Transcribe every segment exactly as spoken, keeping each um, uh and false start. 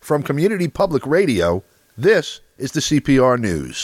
From Community Public Radio, this is the C P R News.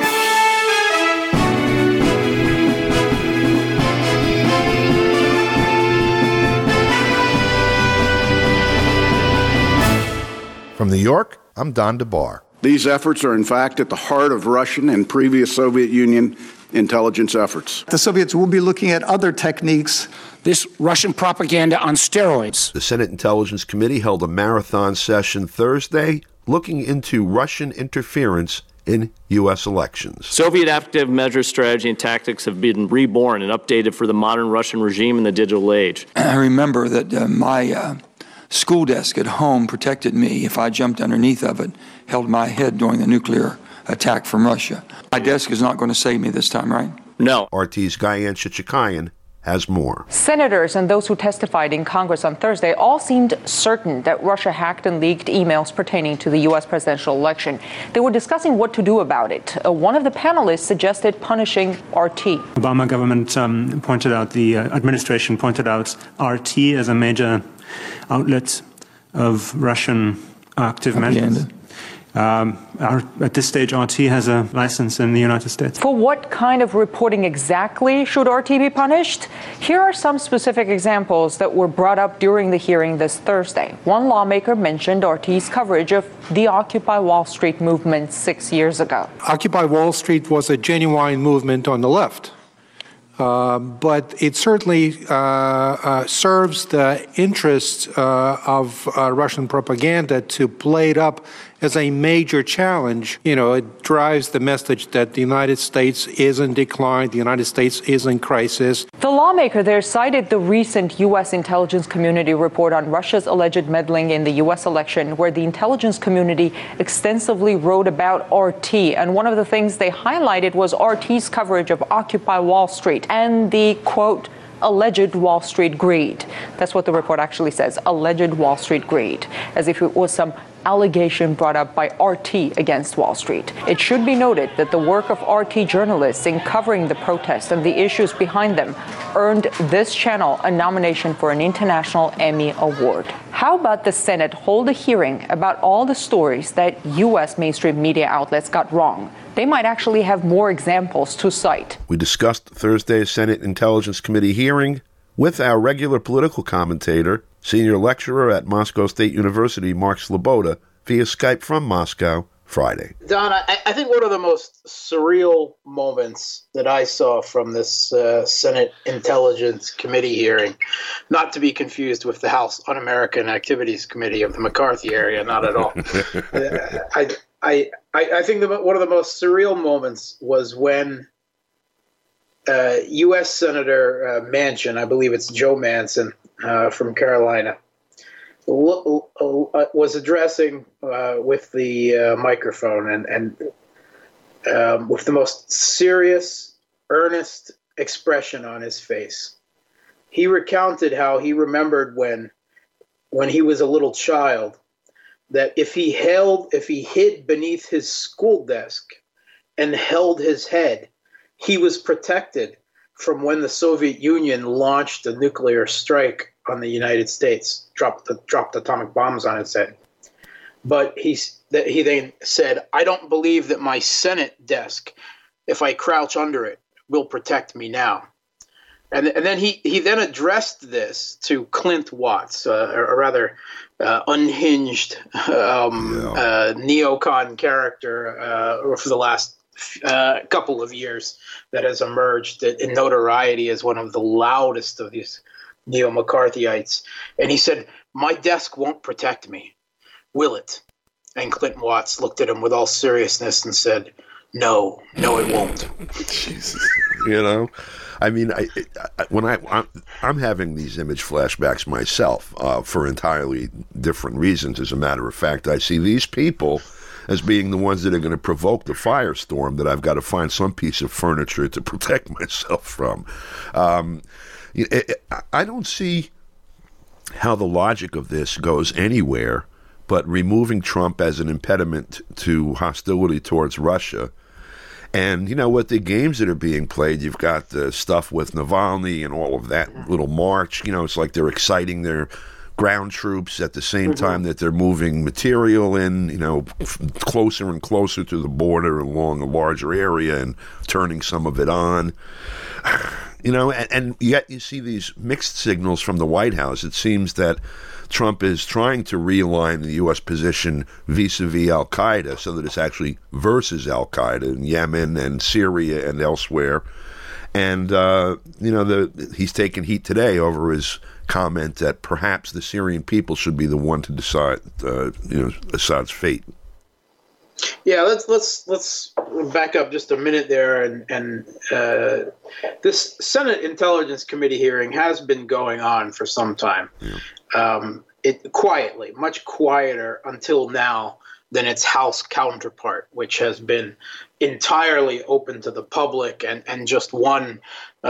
From New York, I'm Don DeBar. These efforts are, in fact, at the heart of Russian and previous Soviet Union intelligence efforts. The Soviets will be looking at other techniques. This Russian propaganda on steroids. The Senate Intelligence Committee held a marathon session Thursday looking into Russian interference in U S elections. Soviet active measure strategy and tactics have been reborn and updated for the modern Russian regime in the digital age. I remember that uh, my uh, school desk at home protected me if I jumped underneath of it, held my head during the nuclear attack from Russia. My desk is not going to save me this time, right? No. R T's Guyan Chichikayan has more. Senators and those who testified in Congress on Thursday all seemed certain that Russia hacked and leaked emails pertaining to the U S presidential election. They were discussing what to do about it. Uh, one of the panelists suggested punishing R T. Obama government um, pointed out, the uh, administration pointed out R T as a major outlet of Russian active measures. Um, our, at this stage, R T has a license in the United States. For what kind of reporting exactly should R T be punished? Here are some specific examples that were brought up during the hearing this Thursday. One lawmaker mentioned R T's coverage of the Occupy Wall Street movement six years ago. Occupy Wall Street was a genuine movement on the left. Uh, but it certainly uh, uh, serves the interests uh, of uh, Russian propaganda to play it up as a major challenge. You know, it drives the message that the United States is in decline, the United States is in crisis. The lawmaker there cited the recent U S intelligence community report on Russia's alleged meddling in the U S election, where the intelligence community extensively wrote about R T. And one of the things they highlighted was R T's coverage of Occupy Wall Street and the, quote, alleged Wall Street greed. That's what the report actually says, alleged Wall Street greed, as if it was some allegation brought up by R T against Wall Street. It should be noted that the work of R T journalists in covering the protests and the issues behind them earned this channel a nomination for an International Emmy Award. How about the Senate hold a hearing about all the stories that U S mainstream media outlets got wrong? They might actually have more examples to cite. We discussed Thursday's Senate Intelligence Committee hearing with our regular political commentator, senior lecturer at Moscow State University, Mark Sloboda, via Skype from Moscow Friday. Don, I, I think one of the most surreal moments that I saw from this uh, Senate Intelligence Committee hearing, not to be confused with the House Un-American Activities Committee of the McCarthy area, not at all. I, I, I, I think the, one of the most surreal moments was when uh, U S Senator uh, Manchin, I believe it's Joe Manchin uh, from Carolina, was addressing uh, with the uh, microphone and, and um, with the most serious, earnest expression on his face. He recounted how he remembered when, when he was a little child, that if he held, if he hid beneath his school desk and held his head, he was protected from when the Soviet Union launched a nuclear strike on the United States, dropped the, dropped atomic bombs on its head. But he, he then said, I don't believe that my Senate desk, if I crouch under it, will protect me now. And, and then he, he then addressed this to Clint Watts, uh, a rather uh, unhinged um, yeah. uh, neocon character uh, for the last uh, couple of years that has emerged in notoriety as one of the loudest of these neo-McCarthyites. And he said, my desk won't protect me, will it? And Clint Watts looked at him with all seriousness and said, no, no, it won't. Jesus. You know, I mean, I, I, when I, I'm, I'm having these image flashbacks myself uh, for entirely different reasons. As a matter of fact, I see these people as being the ones that are going to provoke the firestorm that I've got to find some piece of furniture to protect myself from. Um, I don't see how the logic of this goes anywhere but removing Trump as an impediment to hostility towards Russia. And, you know, with the games that are being played, you've got the stuff with Navalny and all of that little march. You know, it's like they're exciting their ground troops at the same mm-hmm. time that they're moving material in, you know, f- closer and closer to the border along a larger area and turning some of it on. You know, and, and yet you see these mixed signals from the White House. It seems that Trump is trying to realign the U S position vis-a-vis al-Qaeda so that it's actually versus al-Qaeda in Yemen and Syria and elsewhere. And, uh, you know, the he's taken heat today over his comment that perhaps the Syrian people should be the one to decide, uh, you know, Assad's fate. Yeah, let's let's let's back up just a minute there, and and uh, this Senate Intelligence Committee hearing has been going on for some time. Yeah. Um, it quietly, much quieter until now than its House counterpart, which has been entirely open to the public, and and just one uh,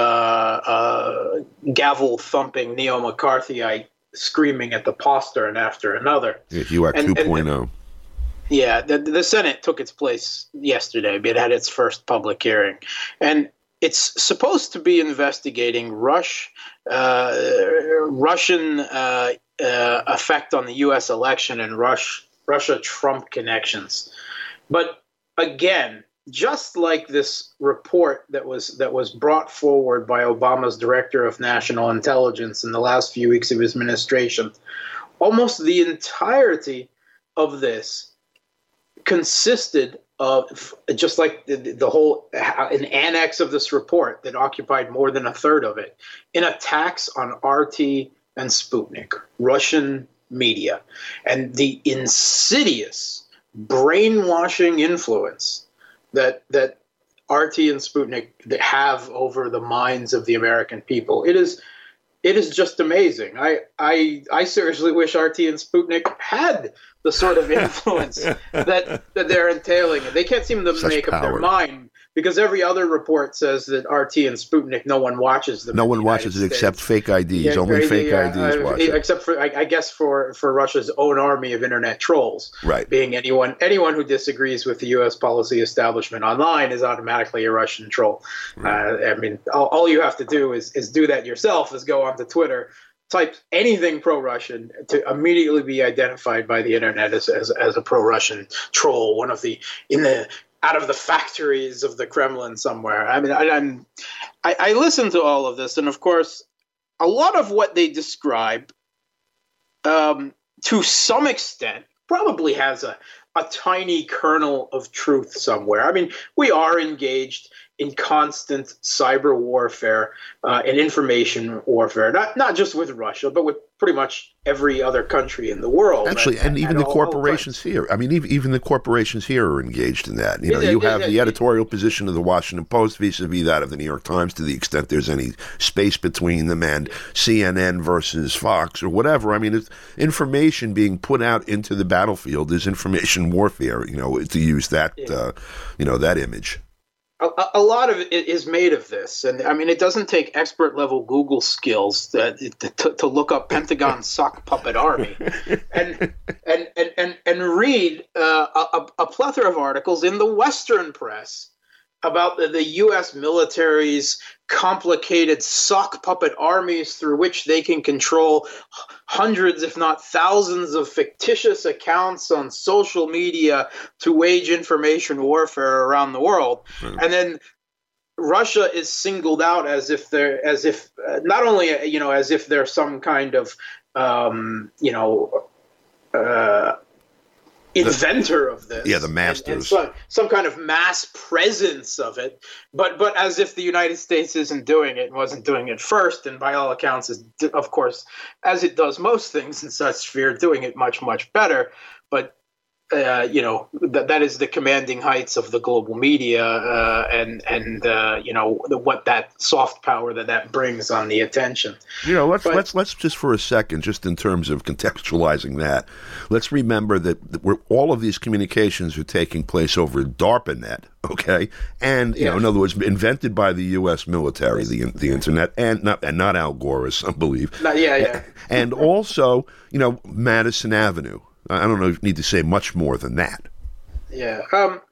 uh, gavel-thumping neo-McCarthyite screaming at the postern after another. Yeah, U A C two point oh. Yeah, the, the Senate took its place yesterday. It had its first public hearing. And it's supposed to be investigating Rush, uh, Russian uh, uh, effect on the U S election and Rush, Russia-Trump connections. But again, just like this report that was that was brought forward by Obama's Director of National Intelligence in the last few weeks of his administration, almost the entirety of this consisted of, just like the, the whole, an annex of this report that occupied more than a third of it, in attacks on R T and Sputnik, Russian media, and the insidious brainwashing influence that that R T and Sputnik have over the minds of the American people. It is it is just amazing. I I I seriously wish R T and Sputnik had the sort of influence that that they're entailing. They can't seem to Such make power. up their mind, because every other report says that R T and Sputnik, no one watches them. No one watches it except fake I Ds. Yeah, Only yeah, fake yeah, I Ds uh, watch it. Except for, I, I guess, for, for Russia's own army of internet trolls. Right. Being anyone anyone who disagrees with the U S policy establishment online is automatically a Russian troll. Right. Uh, I mean, all, all you have to do is is do that yourself, is go onto Twitter, type anything pro-Russian to immediately be identified by the internet as, as, as a pro-Russian troll, one of the, in the, out of the factories of the Kremlin somewhere. I mean, I, I'm, I, I listen to all of this, and of course, a lot of what they describe, um, to some extent, probably has a, a tiny kernel of truth somewhere. I mean, we are engaged in constant cyber warfare uh, and information warfare, not not just with Russia, but with pretty much every other country in the world. Actually, and, and even and the all, corporations all here. I mean, even, even the corporations here are engaged in that. You know, Yeah, you yeah, have yeah, the yeah. editorial position of the Washington Post vis-a-vis that of the New York Times, to the extent there's any space between them, and C N N versus Fox or whatever. I mean, it's information being put out into the battlefield is information warfare, you know, to use that, Yeah. uh, you know, that image. A, a lot of it is made of this, and I mean, it doesn't take expert level Google skills that, to, to look up Pentagon sock puppet army, and and and and, and read uh, a, a plethora of articles in the Western press about the, the U S military's complicated sock puppet armies through which they can control hundreds, if not thousands, of fictitious accounts on social media to wage information warfare around the world. Mm. And then Russia is singled out as if they're, as if uh, not only, you know, as if they're some kind of, um, you know, uh, inventor of this, yeah, the masters, and, and some, some kind of mass presence of it, but but as if the United States isn't doing it and wasn't doing it first, and by all accounts is, of course, as it does most things in such sphere, doing it much much better. But uh, you know, that that is the commanding heights of the global media, uh, and and uh, you know, the, what that soft power that that brings on the attention. You know, let's but, let's let's just for a second, just in terms of contextualizing that, let's remember that, that we're, all of these communications are taking place over DARPANet, okay, and you yeah. know, in other words, invented by the U S military, the the internet, and not and not Al Gore, as some believe. Not, yeah, yeah, and also, you know, Madison Avenue. I don't know if you need to say much more than that. Yeah. Um,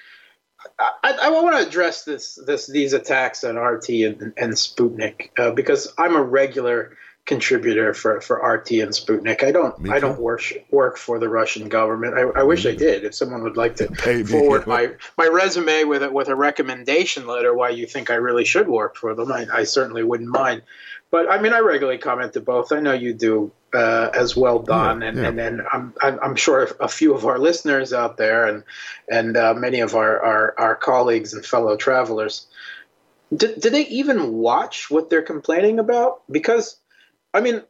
I, I want to address this, this, these attacks on R T and, and Sputnik uh, because I'm a regular contributor for, for R T and Sputnik. I don't I don't work work for the Russian government. I, I wish I did. If someone would like to Pay forward me. my, my resume with a, with a recommendation letter why you think I really should work for them, I, I certainly wouldn't mind. But I mean, I regularly comment to both. I know you do uh, as well, Don, Yeah, and yeah. and then I'm I'm I'm sure a few of our listeners out there and and uh, many of our, our, our colleagues and fellow travelers. Do, do they even watch what they're complaining about? Because, I mean,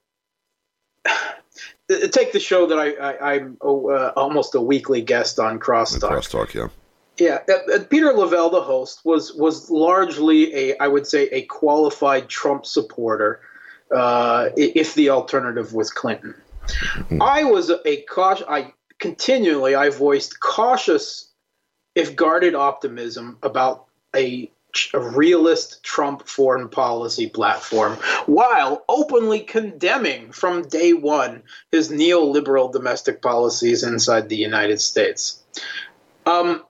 take the show that I, I, I'm uh, almost a weekly guest on Crosstalk. Crosstalk, yeah. Yeah, uh, uh, Peter Lavelle, the host, was was largely a, I would say, a qualified Trump supporter, uh, if the alternative was Clinton. Mm-hmm. I was a cautious. I continually I voiced cautious, if guarded, optimism about a, a realist Trump foreign policy platform, while openly condemning from day one his neoliberal domestic policies inside the United States. Um,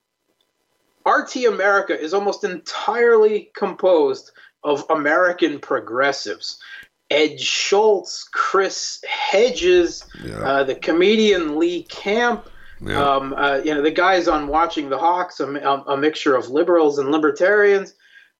R T America is almost entirely composed of American progressives. Ed Schultz, Chris Hedges, yeah. uh, the comedian Lee Camp, yeah. um, uh, you know, the guys on Watching the Hawks, a, a mixture of liberals and libertarians.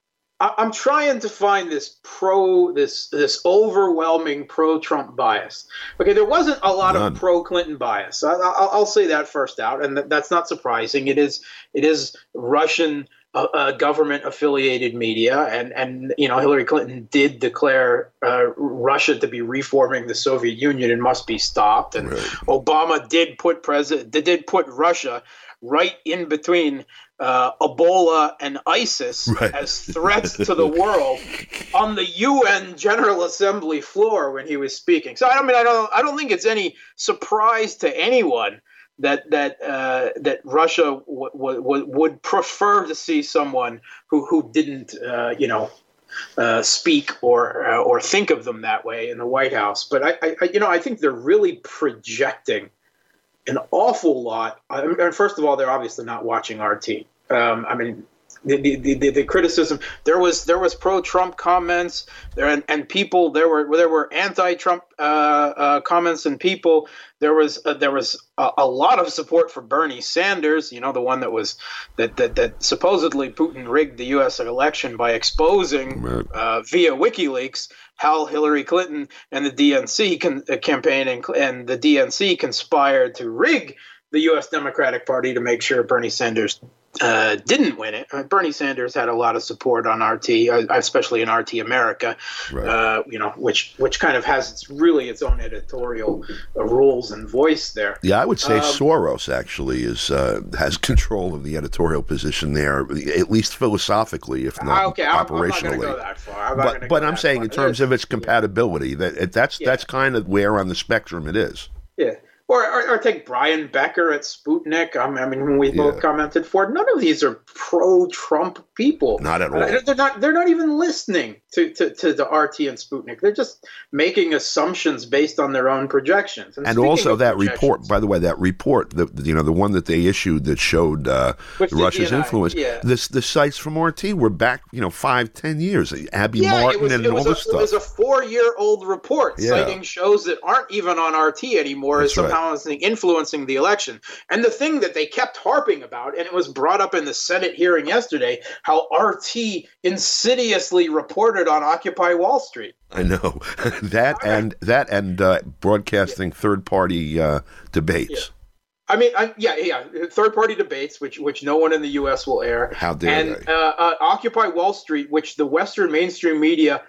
I, I'm trying to find this pro, this this overwhelming pro-Trump bias. Okay, there wasn't a lot None. of pro-Clinton bias. I, I'll, I'll say that first out, and th- that's not surprising. It is it is Russian uh, uh, government-affiliated media, and and you know Hillary Clinton did declare uh, Russia to be reforming the Soviet Union and must be stopped, and right. Obama did put president did put Russia right in between uh, Ebola and ISIS right. as threats to the world on the U N General Assembly floor when he was speaking. So I mean, I don't, I don't think it's any surprise to anyone that that uh, that Russia w- w- would prefer to see someone who who didn't, uh, you know, uh, speak or uh, or think of them that way in the White House. But I, I, you know, I think they're really projecting an awful lot. I mean, first of all, they're obviously not watching R T. Um, I mean, the, the the the criticism there was there was pro-Trump comments there and, and people there were there were anti-Trump uh, uh, comments and people. There was uh, there was a, a lot of support for Bernie Sanders. You know, the one that was that that, that supposedly Putin rigged the U S election by exposing uh, via WikiLeaks how Hillary Clinton and the D N C con- uh, campaign and, and the D N C conspired to rig the U S Democratic Party to make sure Bernie Sanders uh, didn't win it. Uh, Bernie Sanders had a lot of support on R T, uh, especially in R T America, right. uh, you know, which which kind of has its really its own editorial uh, rules and voice there. Yeah, I would say um, Soros actually is uh, has control of the editorial position there, at least philosophically, if not okay, I'm, operationally. I'm not going to go that far. I'm but but I'm saying far. in terms of its compatibility, that that's yeah. that's kind of where on the spectrum it is. Yeah. Or, or, or take Brian Becker at Sputnik. I mean, when we yeah. both commented for it, none of these are pro-Trump people. Not at all. They're not. They're not even listening to, to, to the R T and Sputnik. They're just making assumptions based on their own projections. And, and also that report, by the way, that report, the you know the one that they issued that showed uh, Russia's influence. Yeah. This the sites from R T were back, you know, five, ten years. Abby yeah, Martin was, and all this a, stuff. It was a four-year-old report yeah. citing shows that aren't even on R T anymore. That's somehow right. influencing the election. And the thing that they kept harping about, and it was brought up in the Senate hearing yesterday, how R T insidiously reported on Occupy Wall Street. I know that and that and uh, broadcasting yeah. third-party uh, debates. Yeah. I mean, I, yeah, yeah, third-party debates, which which no one in the U S will air. How dare and, they? Uh, uh, Occupy Wall Street, which the Western mainstream media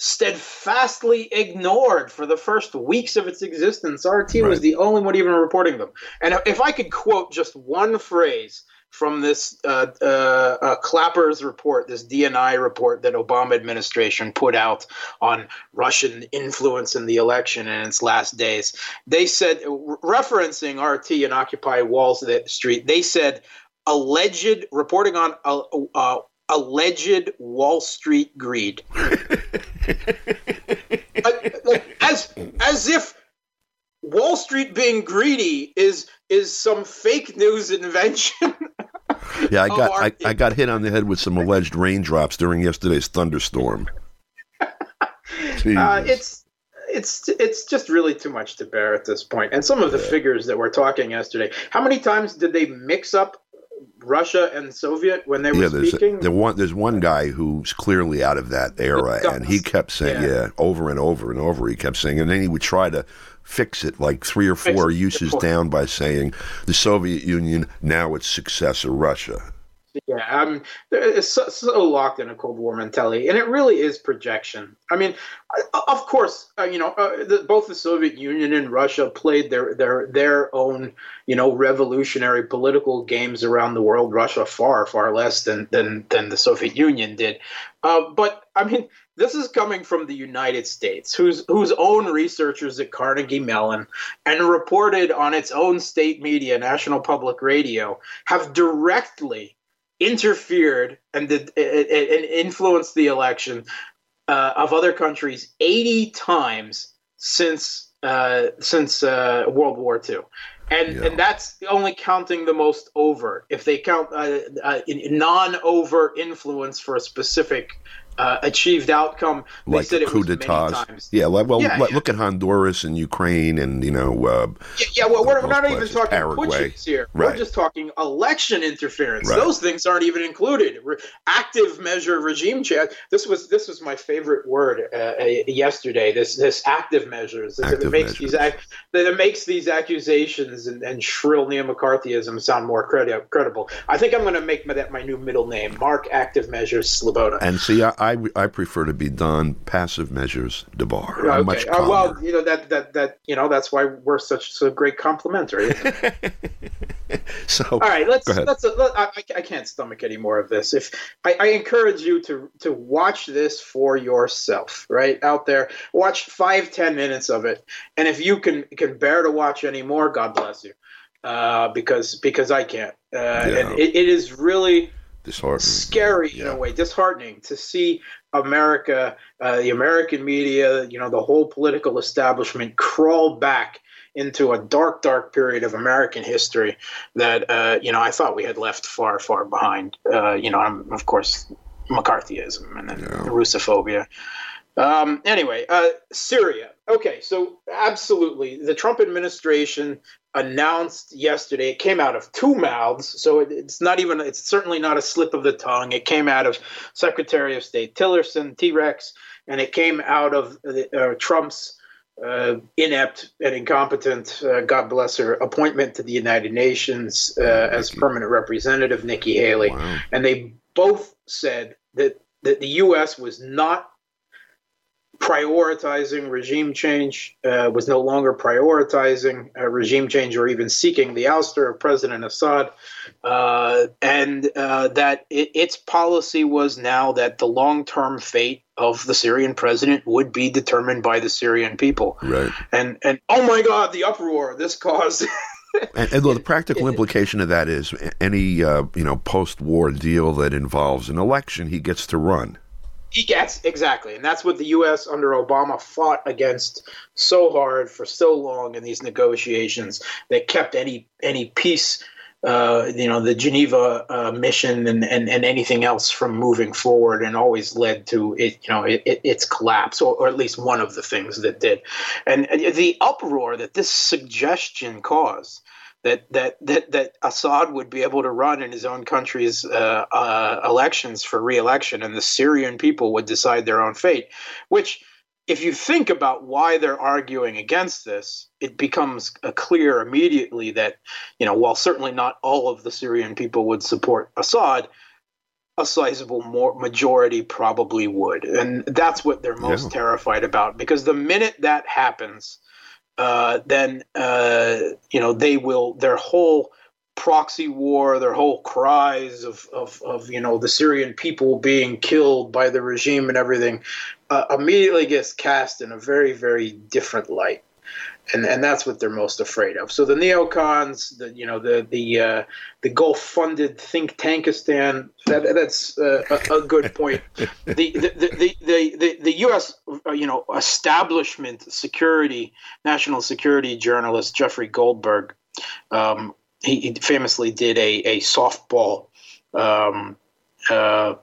steadfastly ignored for the first weeks of its existence. R T right. was the only one even reporting them. And if I could quote just one phrase from this uh, uh, uh, Clapper's report, this D N I report that Obama administration put out on Russian influence in the election in its last days, they said, referencing R T and Occupy Wall Street, they said, alleged, reporting on uh, uh, alleged Wall Street greed. like, like, as as if Wall Street being greedy is is some fake news invention. Yeah, I got I, I got hit on the head with some alleged raindrops during yesterday's thunderstorm. uh, it's it's it's just really too much to bear at this point. And some of the yeah. figures that we're talking yesterday, how many times did they mix up Russia and Soviet when they were yeah, there's speaking? A, the one, there's one guy who's clearly out of that era, and he kept saying, yeah. yeah, over and over and over, he kept saying, and then he would try to fix it like three or four uses down by saying the Soviet Union, now its successor, Russia. Yeah, um, it's so, so locked in a Cold War mentality, and it really is projection. I mean, of course, uh, you know, uh, the, both the Soviet Union and Russia played their their their own, you know, revolutionary political games around the world. Russia far far less than than than the Soviet Union did. Uh, but I mean, this is coming from the United States, whose whose own researchers at Carnegie Mellon and reported on its own state media, National Public Radio, have directly interfered and did and influenced the election uh, of other countries eighty times since uh, since uh, World War Two, and yeah. and that's only counting the most overt. If they count uh, uh, non-overt influence for a specific Uh, achieved outcome, they like said it coup was d'etats. many times. Yeah, well, yeah, look yeah. at Honduras and Ukraine, and you know. Uh, yeah, yeah, well, we're, we're not places. even talking Paraguay. putschs here. Right. We're just talking election interference. Right. Those things aren't even included. Re- active measure regime change. This was this was my favorite word uh, uh, yesterday. This this active measures. Active that makes measures. these ac- that makes these accusations and, and shrill neo-McCarthyism sound more credi- credible. I think I'm going to make my, that my new middle name, Mark Active Measures Sloboda. And see, I I, I prefer to be Don Passive Measures DeBar. I'm okay. much uh, calmer. well, you know that that that you know that's why we're such so great complementary. Isn't it? So all right, let's go ahead. let's. Uh, let, I, I can't stomach any more of this. If I, I encourage you to to watch this for yourself, right out there, watch five ten minutes of it, and if you can can bear to watch any more, God bless you, uh, because because I can't, uh, Yeah. and it, it is really Disheartening. scary Yeah. in a way, disheartening to see America, uh, the American media, you know, the whole political establishment crawl back into a dark, dark period of American history that, uh, you know, I thought we had left far, far behind. Uh, you know, I'm, of course, McCarthyism and then Yeah. Russophobia. Um, anyway, uh, Syria. Okay, so absolutely. The Trump administration announced yesterday, it came out of two mouths, so it, it's not even, it's certainly not a slip of the tongue. It came out of Secretary of State Tillerson, T-Rex, and it came out of the, uh, Trump's uh, inept and incompetent, uh, God bless her, appointment to the United Nations uh, as permanent representative, Nikki Haley. Wow. And they both said that, that the U S was not prioritizing regime change, uh, was no longer prioritizing uh, regime change or even seeking the ouster of President Assad, uh, and uh, that it, its policy was now that the long-term fate of the Syrian president would be determined by the Syrian people. Right. And, and oh my God, the uproar this caused... And, and the practical implication of that is any uh, you know post-war deal that involves an election, he gets to run. He gets, exactly. And that's what the U S under Obama fought against so hard for so long in these negotiations that kept any any peace, uh, you know, the Geneva uh, mission and, and, and anything else from moving forward, and always led to it, you know, it, it, its collapse, or, or at least one of the things that did. And the uproar that this suggestion caused, that that that that Assad would be able to run in his own country's uh, uh, elections for re-election, and the Syrian people would decide their own fate. Which, if you think about why they're arguing against this, it becomes uh, clear immediately that, you know, while certainly not all of the Syrian people would support Assad, a sizable more majority probably would, and that's what they're most yeah. terrified about. Because the minute that happens, Uh, then, uh, you know, they will, their whole proxy war, their whole cries of, of, of, you know, the Syrian people being killed by the regime and everything, uh, immediately gets cast in a very, very different light. And and that's what they're most afraid of. So the neocons, the you know the the uh, the Gulf-funded think tankistan, that that's uh, a, a good point. The the, the the the the U S uh, you know establishment security, national security journalist Jeffrey Goldberg, um, he, he famously did a a softball um, uh,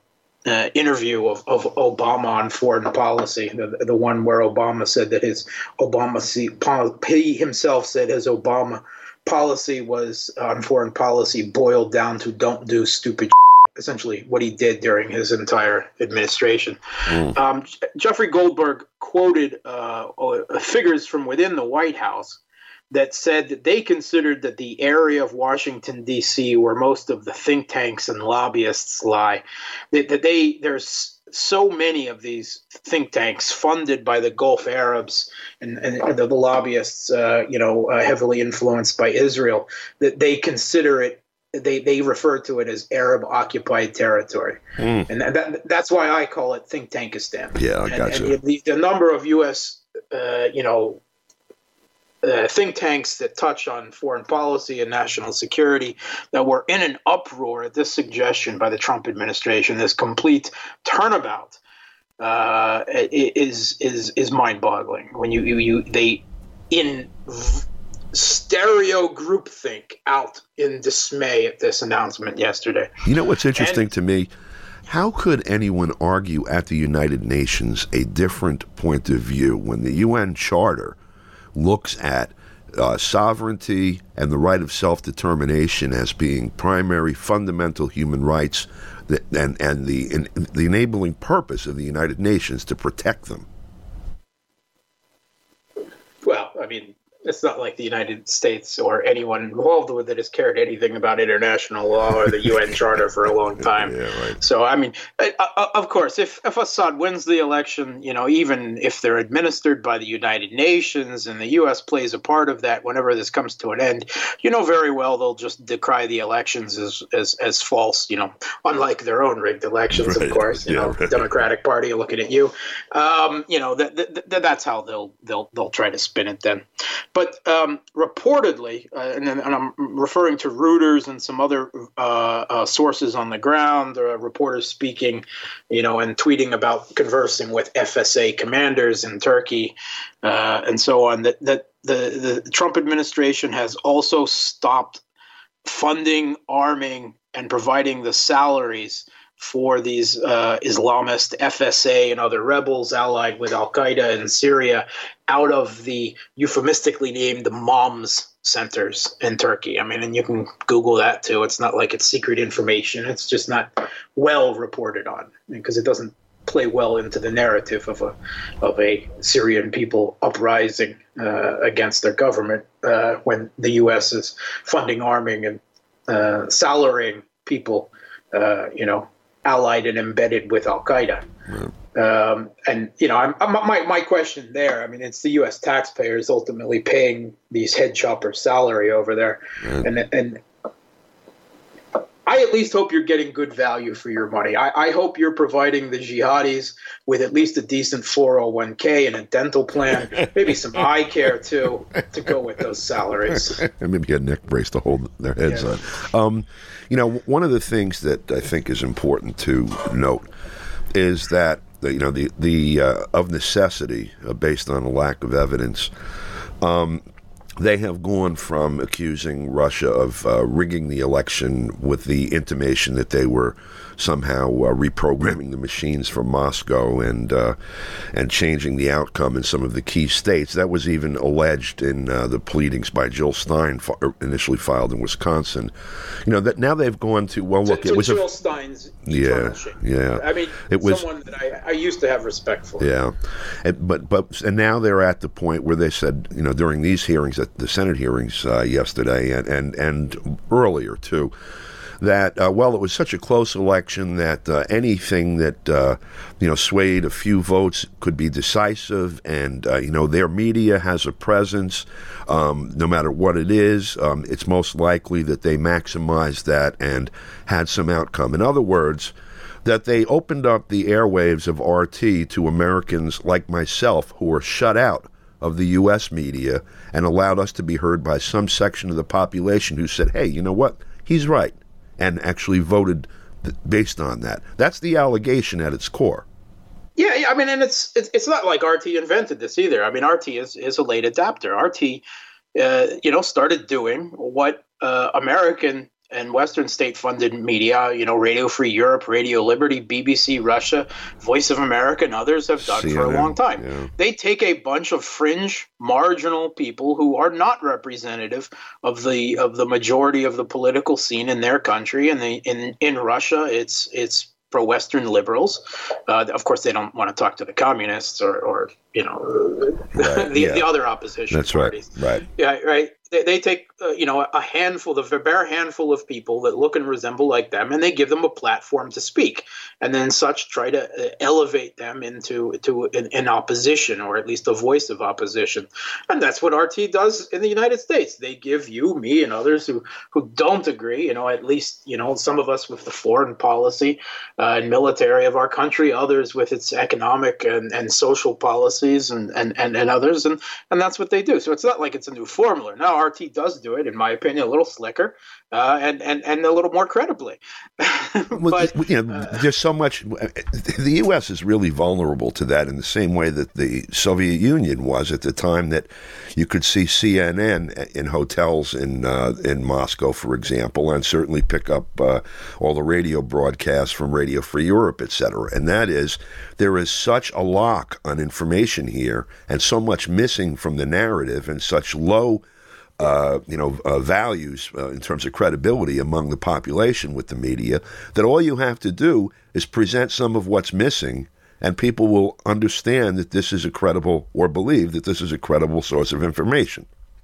uh, interview of, of Obama on foreign policy, the, the one where Obama said that his Obama, he himself said his Obama policy was on foreign policy boiled down to don't do stupid shit. Essentially what he did during his entire administration. Mm. Um, Jeffrey Goldberg quoted uh, figures from within the White House that said that they considered that the area of Washington, D C, where most of the think tanks and lobbyists lie, that, that they there's so many of these think tanks funded by the Gulf Arabs and, and the, the lobbyists, uh, you know, uh, heavily influenced by Israel, that they consider it They they refer to it as Arab-occupied territory, mm. and that, that's why I call it think tankistan. Yeah, I got and, you. And the, the number of U S uh, you know uh, think tanks that touch on foreign policy and national security that were in an uproar at this suggestion by the Trump administration, this complete turnabout, uh, is is is mind-boggling. When you you, you they in. V- stereo groupthink out in dismay at this announcement yesterday. You know what's interesting and, to me? How could anyone argue at the United Nations a different point of view when the U N Charter looks at uh, sovereignty and the right of self-determination as being primary fundamental human rights that, and, and the, in, the enabling purpose of the United Nations to protect them? Well, I mean, it's not like the United States or anyone involved with it has cared anything about international law or the U N Charter for a long time. Yeah, right. So, I mean, of course, if, if Assad wins the election, you know, even if they're administered by the United Nations and the U S plays a part of that whenever this comes to an end, you know very well they'll just decry the elections as as, as false, you know, unlike their own rigged elections, right. Of course. You yeah, know, right. Democratic Party looking at you. Um, you know, that, that, that's how they'll they'll they'll try to spin it then. But um, reportedly, uh, and, and I'm referring to Reuters and some other uh, uh, sources on the ground, uh, reporters speaking, you know, and tweeting about conversing with F S A commanders in Turkey uh, and so on, that, that the, the Trump administration has also stopped funding, arming, and providing the salaries for these uh, Islamist F S A and other rebels allied with Al-Qaeda in Syria out of the euphemistically named MOMS centers in Turkey. I mean, and you can Google that too. It's not like it's secret information. It's just not well reported on because it doesn't play well into the narrative of a of a Syrian people uprising uh, against their government uh, when the U S is funding, arming, and uh, salarying people, uh, you know, allied and embedded with Al-Qaeda. Yeah. Um, and, you know, I'm, I'm, my, my question there, I mean, it's the U S taxpayers ultimately paying these head choppers' salary over there. Yeah. And and I at least hope you're getting good value for your money. I, I hope you're providing the jihadis with at least a decent four oh one k and a dental plan, maybe some eye care, too, to go with those salaries. And maybe a neck brace to hold their heads yeah. on. Um, you know, one of the things that I think is important to note is that, the, you know, the, the uh, of necessity, uh, based on a lack of evidence, um, they have gone from accusing Russia of uh, rigging the election with the intimation that they were somehow uh, reprogramming the machines from Moscow and uh, and changing the outcome in some of the key states. That was even alleged in uh, the pleadings by Jill Stein, fa- initially filed in Wisconsin. You know that now they've gone to well, look, to, it was Jill a, Stein's yeah, yeah. I mean, it was someone that I, I used to have respect for. Yeah, and, but but and now they're at the point where they said, you know, during these hearings, at the Senate hearings uh, yesterday and, and and earlier too, that, uh, well, it was such a close election that uh, anything that, uh, you know, swayed a few votes could be decisive. And, uh, you know, their media has a presence, um, no matter what it is. Um, it's most likely that they maximized that and had some outcome. In other words, that they opened up the airwaves of R T to Americans like myself who were shut out of the U S media and allowed us to be heard by some section of the population who said, hey, you know what? He's right. And actually voted th- based on that. That's the allegation at its core. Yeah, yeah, I mean, and it's, it's it's not like R T invented this either. I mean, R T is, is a late adapter. R T, uh, you know, started doing what uh, American and Western state-funded media, you know, Radio Free Europe, Radio Liberty, B B C Russia, Voice of America, and others have done C N N, for a long time. Yeah. They take a bunch of fringe, marginal people who are not representative of the of the majority of the political scene in their country, and they, in in Russia, it's it's pro-Western liberals. Uh, of course, they don't want to talk to the communists or, or you know, right, the, yeah. the other opposition That's parties. right, right. Yeah, right. They, they take, uh, you know, a handful, the bare handful of people that look and resemble like them, and they give them a platform to speak, and then such try to uh, elevate them into to an, an opposition, or at least a voice of opposition. And that's what R T does in the United States. They give you, me, and others who, who don't agree, you know, at least, you know, some of us with the foreign policy uh, and military of our country, others with its economic and, and social policies, and, and, and, and others, and, and that's what they do. So it's not like it's a new formula. Now, R T does do it, in my opinion, a little slicker uh, and, and, and a little more credibly. Well, but, you know, uh, there's so much. The U S is really vulnerable to that in the same way that the Soviet Union was at the time that you could see C N N in hotels in uh, in Moscow, for example, and certainly pick up uh, all the radio broadcasts from Radio Free Europe, et cetera. And that is, there is such a lock on information here, and so much missing from the narrative, and such low Uh, you know, uh, values uh, in terms of credibility among the population with the media, that all you have to do is present some of what's missing, and people will understand that this is a credible, or believe that this is a credible source of information.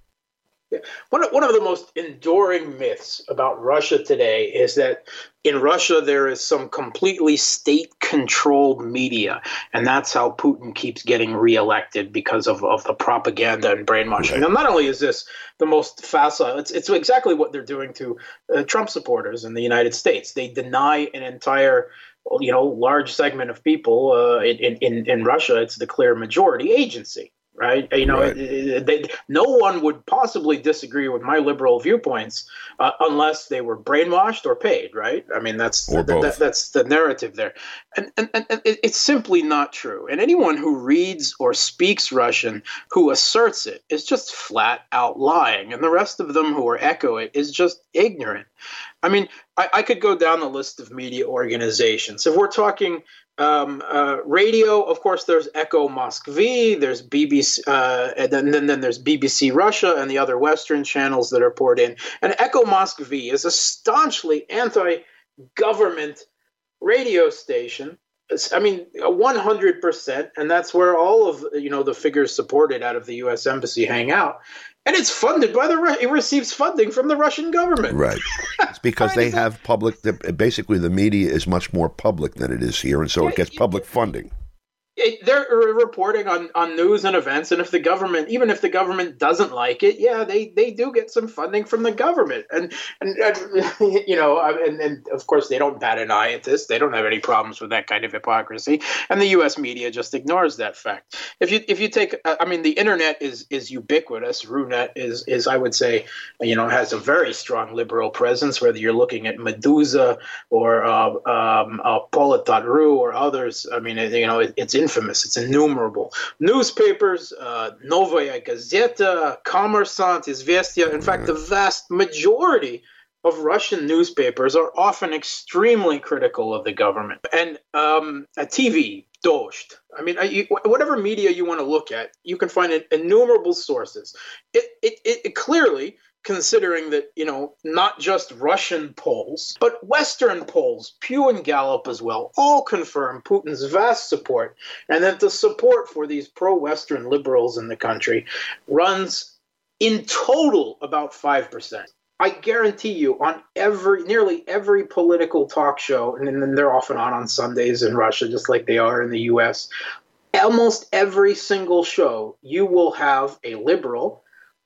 One of, one of the most enduring myths about Russia today is that in Russia there is some completely state-controlled media, and that's how Putin keeps getting reelected, because of, of the propaganda and brainwashing. Right. Now, not only is this the most facile, it's, it's exactly what they're doing to uh, Trump supporters in the United States. They deny an entire, you know, large segment of people uh, in, in, in Russia. It's the clear majority agency. Right. You know, Right. It, it, they, no one would possibly disagree with my liberal viewpoints uh, unless they were brainwashed or paid. Right. I mean, that's Or that, both. that, that's the narrative there. And, and, and it, it's simply not true. And anyone who reads or speaks Russian who asserts it is just flat out lying. And the rest of them who are echo it is just ignorant. I mean, I, I could go down the list of media organizations. If we're talking Um, uh, radio, of course, there's Echo Moskvy, there's B B C, uh, and then, then then there's B B C Russia and the other Western channels that are poured in. And Echo Moskvy is a staunchly anti-government radio station. It's, I mean, one hundred percent, and that's where all of, you know, the figures supported out of the U S Embassy hang out. And it's funded by the, it receives funding from the Russian government. Right. It's because they have public, basically the media is much more public than it is here, and so it gets public funding. It, they're reporting on, on news and events, and if the government, even if the government doesn't like it, yeah, they, they do get some funding from the government, and and, and you know, and, and of course they don't bat an eye at this. They don't have any problems with that kind of hypocrisy, and the U S media just ignores that fact. If you if you take, I mean, the internet is is ubiquitous. RuNet is is I would say, you know, has a very strong liberal presence. Whether you're looking at Meduza or uh, um, uh, Polit dot ru or others, I mean, you know, it, it's infamous. It's innumerable. Newspapers, uh, Novaya Gazeta, Kommersant, Izvestia. In fact, the vast majority of Russian newspapers are often extremely critical of the government. And um, a T V, Dost. I mean, you, whatever media you want to look at, you can find innumerable sources. It, it, it, it clearly, considering that, you know, not just Russian polls, but Western polls, Pew and Gallup as well, all confirm Putin's vast support, and that the support for these pro-Western liberals in the country runs in total about five percent. I guarantee you, on every, nearly every political talk show, and then they're often on on Sundays in Russia, just like they are in the U S, almost every single show, you will have a liberal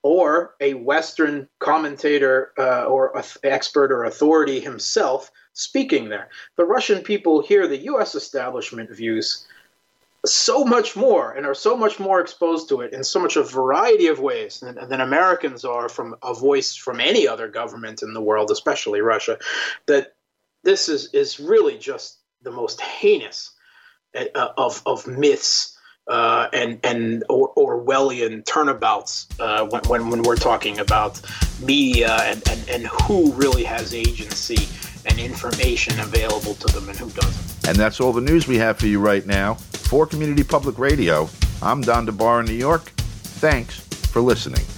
or a Western commentator uh, or expert or authority himself speaking there. The Russian people hear the U S establishment views so much more and are so much more exposed to it in so much a variety of ways than, than Americans are from a voice from any other government in the world, especially Russia, that this is, is really just the most heinous uh, of, of myths uh, and and or, Orwellian turnabouts uh, when, when when we're talking about media and, and, and who really has agency and information available to them and who doesn't. And that's all the news we have for you right now. For Community Public Radio, I'm Don DeBar in New York. Thanks for listening.